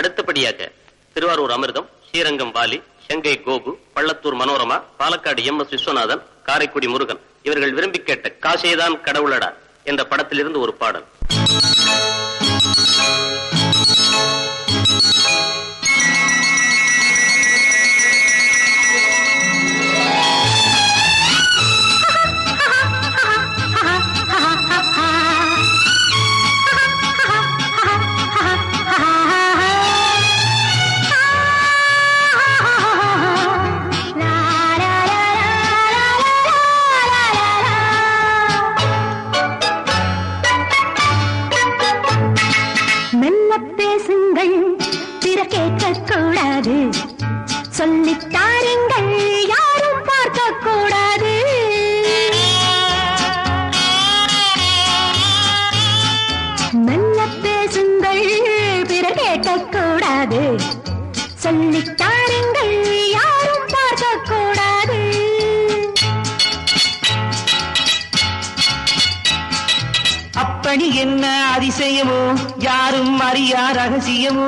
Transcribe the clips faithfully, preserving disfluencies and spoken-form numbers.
அடுத்தபடியாக Thiruvarur Amirtham, Srirangam Vaali, Chengai Gopu, Pallathur Manorama, Palakkad M S Viswanathan, Karaikudi Murugan இவர்கள் விரும்பி கேட்ட காசேதான் கடவுளடா என்ற படத்திலிருந்து ஒரு பாடல். சொல்லித்தாருங்கள், யாரும் பார்க்க கூடாது. மெல்ல பேசுங்கள், பிறர் கேட்கக்கூடாது. சொல்லித்தாருங்கள், யாரும் பார்க்க கூடாது. அப்படி என்ன அதிசயமோ, யாரும் அறியா ரகசியமோ.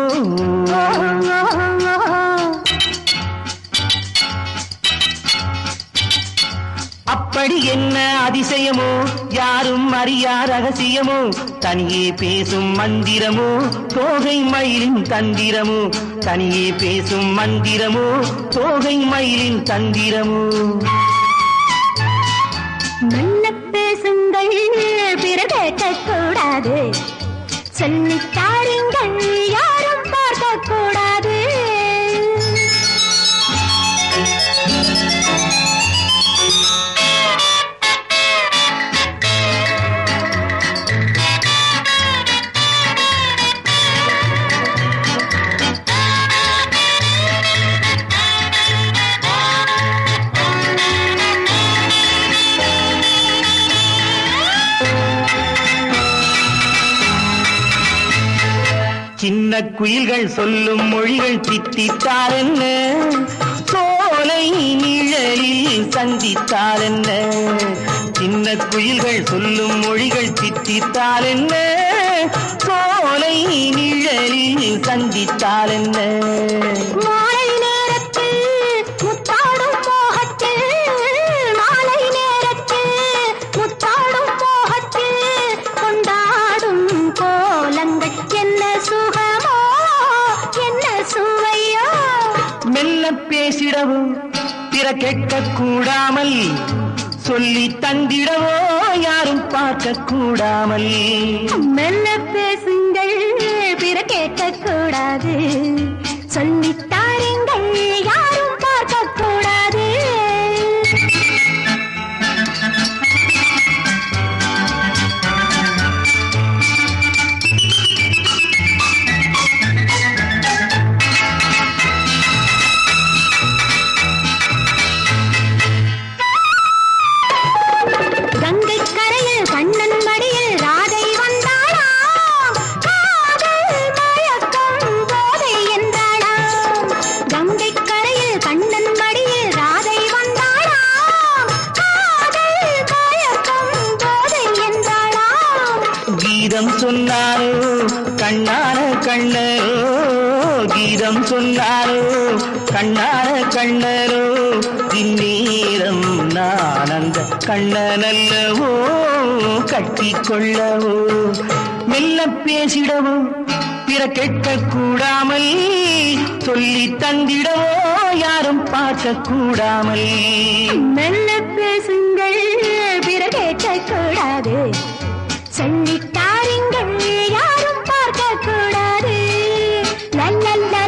அப்படி என்ன அதிசயமோ, யாரும் அறியா ரகசியமோ. தனியே பேசும் மந்திரமோ, தோகை மயிலின் தந்திரமோ. தனியே பேசும் மந்திரமோ, தோகை மயிலின் தந்திரமோ. நல்ல பேசுங்கள், பிறர் கேட்கக்கூடாது. சொல்லித்தாருங்கள், யாரும் பார்க்க கூடாது. சின்ன குயில்கள் சொல்லும் மொழிகள் தித்தித்தார் என்ன, சோலை நிழலில் சந்தித்தார் என்ன. சின்ன குயில்கள் சொல்லும் மொழிகள் தித்தித்தார் என்ன, சோலை நிழலில் சந்தித்தார் என்ன. மாலை நேரத்தில் முத்தாடும் மோகத்தில், மாலை நேரத்தில் முத்தாடும் மோகத்தில் கொண்டாடும் கோலங்கள் என்ன சுகமோ, என்ன சுவையோ. மெல்ல பேசிடவோ, பிற கேட்க கூடாமல். சொல்லி தந்திடவோ, யாரும் பார்க்க கூடாமல். மெல்ல பேசுங்கள், பிற கேட்க கூடாது. சொல்லித்தாருங்கள், யாரும் பார்க்க கூடாது. கங்கை கரையில் கண்ணன் மடியில் ராதை வந்தாளாம், காதல் மயக்கம் போதை என்றாளாம். கங்கை கரையில் கண்ணன் மடியில் ராதை வந்தாளாம், காதல் மயக்கம் போதை என்றாளாம். கீதம் சொன்னாரோ கண்ணான கண்ணரோ, கீதம் சொன்னாரோ கண்ணான கண்ணரோ. இந்நேரம் நான் அந்த கண்ணனல்லவோ, கட்டி கொள்ளவோ. மெல்ல பேசிடவோ, பிற கேட்க கூடாமல். சொல்லி தந்திடவோ, யாரும் பார்க்க கூடாமல். மெல்ல பேசுங்கள், பிற கேட்க கூடாது. சொல்லித்தாருங்கள், யாரும் பார்க்க கூடாது. லல்லல்ல